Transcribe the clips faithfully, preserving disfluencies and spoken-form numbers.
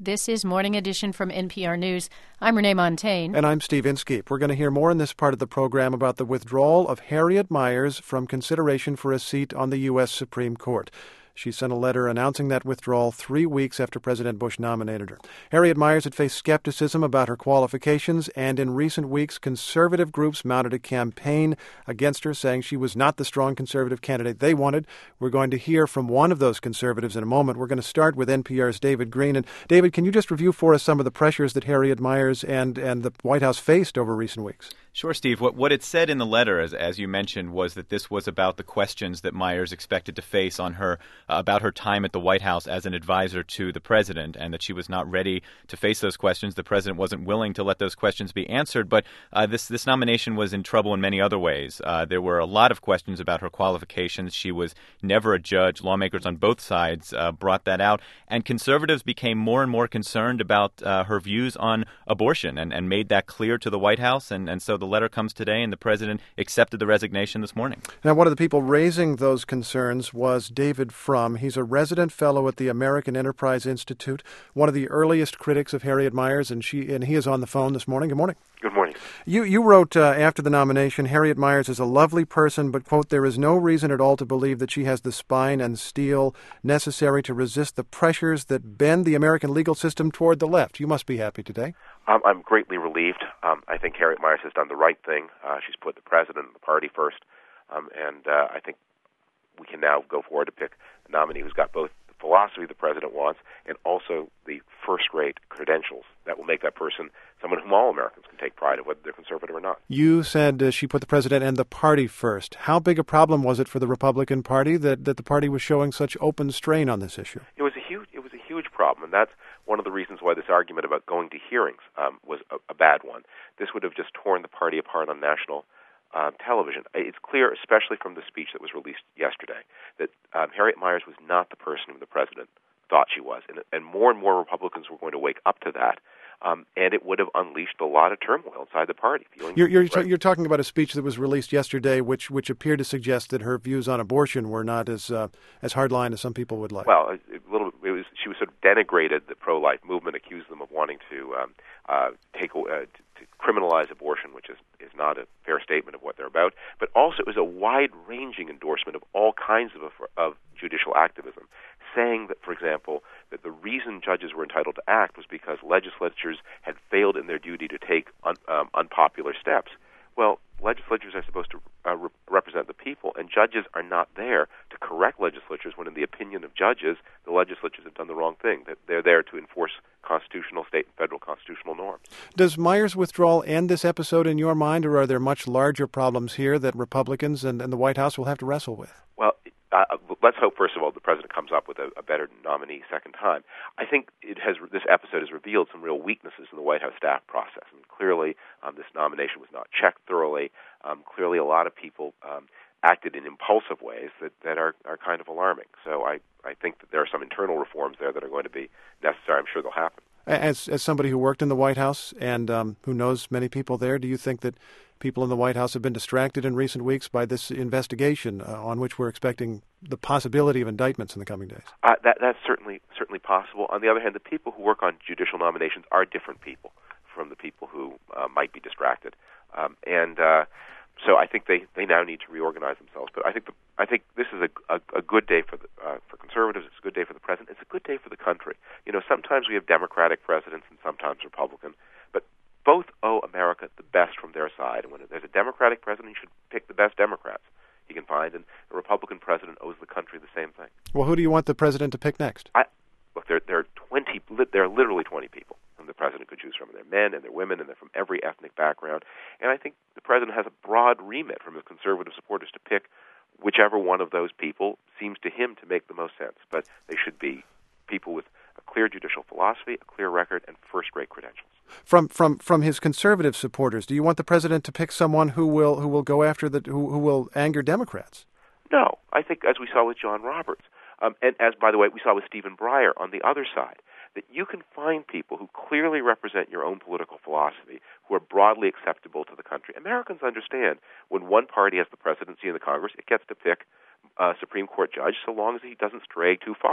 This is Morning Edition from N P R News. I'm Renee Montaigne. And I'm Steve Inskeep. We're going to hear more in this part of the program about the withdrawal of Harriet Miers from consideration for a seat on the U S Supreme Court. She sent a letter announcing that withdrawal three weeks after President Bush nominated her. Harriet Miers had faced skepticism about her qualifications, and in recent weeks, conservative groups mounted a campaign against her, saying she was not the strong conservative candidate they wanted. We're going to hear from one of those conservatives in a moment. We're going to start with N P R's David Green. And David, can you just review for us some of the pressures that Harriet Miers and, and the White House faced over recent weeks? Sure, Steve. What what it said in the letter, as as you mentioned, was that this was about the questions that Miers expected to face on her uh, about her time at the White House as an advisor to the president, and that she was not ready to face those questions. The president wasn't willing to let those questions be answered. But uh, this this nomination was in trouble in many other ways. Uh, there were a lot of questions about her qualifications. She was never a judge. Lawmakers on both sides uh, brought that out, and conservatives became more and more concerned about uh, her views on abortion, and, and made that clear to the White House, and and so. The letter comes today, and the president accepted the resignation this morning. Now, one of the people raising those concerns was David Frum. He's a resident fellow at the American Enterprise Institute, one of the earliest critics of Harriet Miers, and she and he is on the phone this morning. Good morning. Good morning. You you wrote uh, after the nomination, Harriet Miers is a lovely person, but, quote, there is no reason at all to believe that she has the spine and steel necessary to resist the pressures that bend the American legal system toward the left. You must be happy today. Um, I'm greatly relieved. Um, I think Harriet Miers has done the right thing. Uh, she's put the president and the party first, um, and uh, I think we can now go forward to pick a nominee who's got both the philosophy the president wants and also the first-rate credentials that will make that person someone whom all Americans can take pride in, whether they're conservative or not. You said uh, she put the president and the party first. How big a problem was it for the Republican Party that, that the party was showing such open strain on this issue? It was a huge, it was a huge problem, and that's one of the reasons why this argument about going to hearings um, was a, a bad one. This would have just torn the party apart on national uh, television. It's clear, especially from the speech that was released yesterday, that um, Harriet Miers was not the person whom the president thought she was, and, and more and more Republicans were going to wake up to that. Um, and it would have unleashed a lot of turmoil inside the party. You're, you're, t- you're talking about a speech that was released yesterday, which which appeared to suggest that her views on abortion were not as uh, as hardline as some people would like. Well, a, a little. It was she was sort of denigrated the pro-life movement, accused them of wanting to um, uh, take uh, to, to criminalize abortion, which is is not a fair statement of what they're about. But also, it was a wide-ranging endorsement of all kinds of of judicial activism, saying that, for example, that the reason judges were entitled to act was because legislatures had failed in their duty to take un, um, unpopular steps. Well, legislatures are supposed to uh, re- represent the people, and judges are not there to correct legislatures when, in the opinion of judges, the legislatures have done the wrong thing. That they're there to enforce constitutional, state and federal constitutional norms. Does Miers' withdrawal end this episode in your mind, or are there much larger problems here that Republicans and, and the White House will have to wrestle with? Well, Uh, let's hope, first of all, the president comes up with a, a better nominee second time. I think it has. This episode has revealed some real weaknesses in the White House staff process. I mean, clearly, um, this nomination was not checked thoroughly. Um, clearly, a lot of people um, acted in impulsive ways that, that are, are kind of alarming. So I, I think that there are some internal reforms there that are going to be necessary. I'm sure they'll happen. As as somebody who worked in the White House and um, who knows many people there, do you think that people in the White House have been distracted in recent weeks by this investigation uh, on which we're expecting the possibility of indictments in the coming days? Uh, that that's certainly certainly possible. On the other hand, the people who work on judicial nominations are different people from the people who uh, might be distracted, um, and uh, so I think they, they now need to reorganize themselves. But I think the, I think this is a, a, a good day for the uh, for conservatives. It's a good day for the president. It's a good day for the country. You know, sometimes we have Democratic presidents and sometimes Republican, but both owe America the best from their side. And when there's a Democratic president, he should pick the best Democrats he can find, and a Republican president owes the country the same thing. Well, who do you want the president to pick next? I, look, there, there are twenty. There are literally twenty people whom the president could choose from. And they're men and they're women and they're from every ethnic background. And I think the president has a broad remit from his conservative supporters to pick whichever one of those people seems to him to make the most sense. But they should be people with a clear judicial philosophy, a clear record, and first-rate credentials. From from from his conservative supporters, do you want the president to pick someone who will who will go after the who, who will anger Democrats? No, I think as we saw with John Roberts, um, and as by the way we saw with Stephen Breyer on the other side, that you can find people who clearly represent your own political philosophy, who are broadly acceptable to the country. Americans understand when one party has the presidency in the Congress, it gets to pick a Supreme Court judge so long as he doesn't stray too far.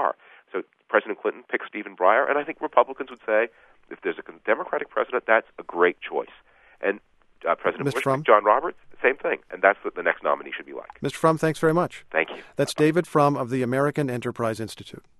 So President Clinton picked Stephen Breyer, and I think Republicans would say, if there's a Democratic president, that's a great choice. And uh, President Mister Bush Frum? picked John Roberts, same thing. And that's what the next nominee should be like. Mister Frum, thanks very much. Thank you. That's David Frum of the American Enterprise Institute.